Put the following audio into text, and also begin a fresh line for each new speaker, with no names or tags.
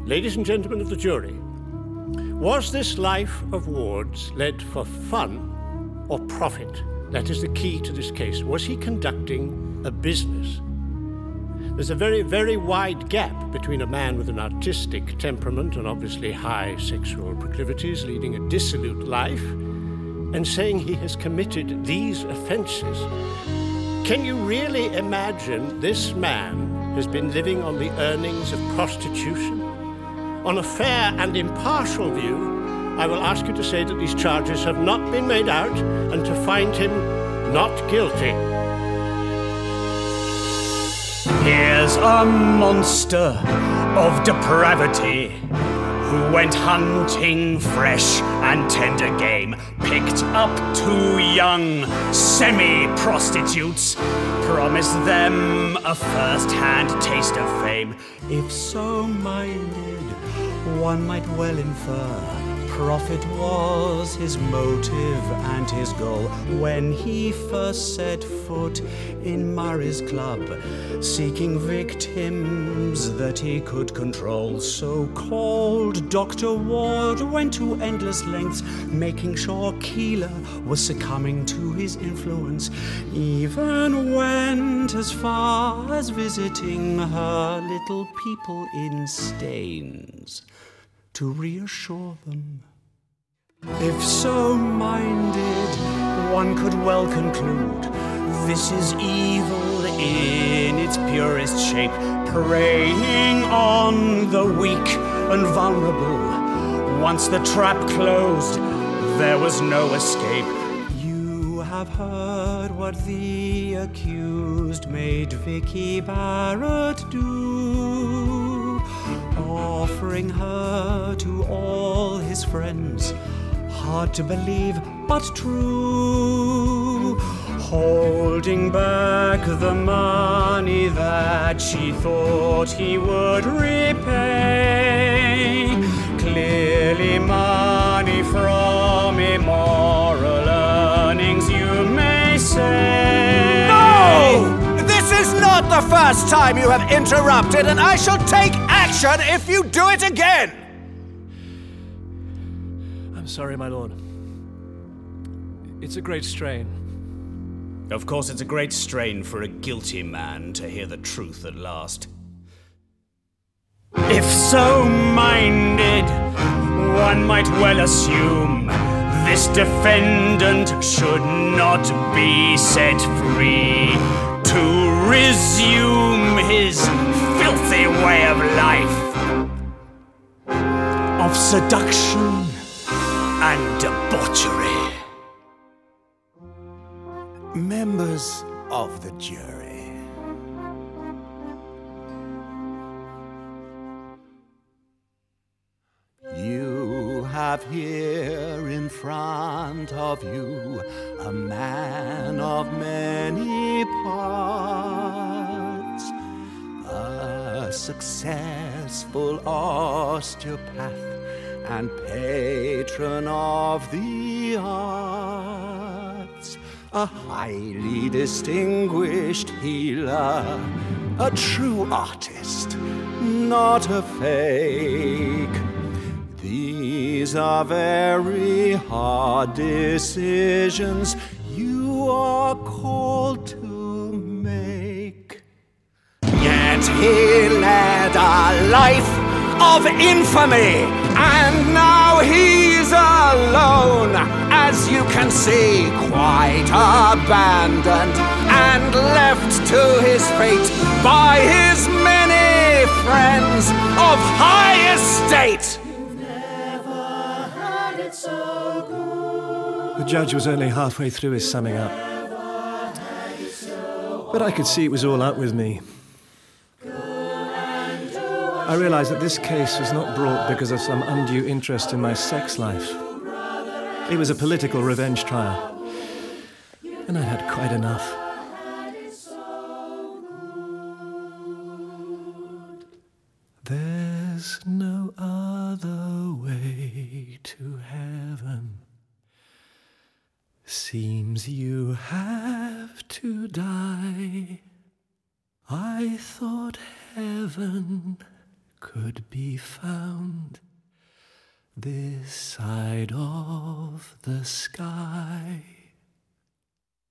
Ladies and gentlemen of the jury, was this life of Ward's led for fun or profit? That is the key to this case. Was he conducting a business? There's a very, very wide gap between a man with an artistic temperament and obviously high sexual proclivities leading a dissolute life and saying he has committed these offenses. Can you really imagine this man has been living on the earnings of prostitution? On a fair and impartial view, I will ask you to say that these charges have not been made out and to find him not guilty.
Here's a monster of depravity who went hunting fresh and tender game, picked up 2 young semi-prostitutes, promised them a first-hand taste of fame. If so minded, one might well infer profit was his motive and his goal when he first set foot in Murray's club, seeking victims that he could control. So-called Dr. Ward went to endless lengths, making sure Keeler was succumbing to his influence, even went as far as visiting her little people in Staines to reassure them. If so minded, one could well conclude this is evil in its purest shape, preying on the weak and vulnerable. Once the trap closed, there was no escape. You have heard what the accused made Vicky Barrett do, offering her to all his friends. Hard to believe, but true. Holding back the money that she thought he would repay. Clearly money from immoral earnings, you may say.
No! This is not the first time you have interrupted, and I shall take action if you do it again!
I'm sorry, my lord. It's a great strain.
Of course, it's a great strain for a guilty man to hear the truth at last. If so minded, one might well assume this defendant should not be set free to resume his filthy way of life, of seduction and debauchery.
Members of the jury, you have here in front of you a man of many parts, a successful osteopath and patron of the arts, a highly distinguished healer, a true artist, not a fake. These are very hard decisions you are called to make. Yet he led a life of infamy, and now he's alone, as you can see, quite abandoned and left to his fate by his many friends of high estate.
You've never had it so good.
The judge was only halfway through his summing up, but I could see it was all up with me. I realized that this case was not brought because of some undue interest in my sex life. It was a political revenge trial, and I'd had quite enough. There's no other way to heaven. Seems you have to die. I thought heaven could be found this side of the sky.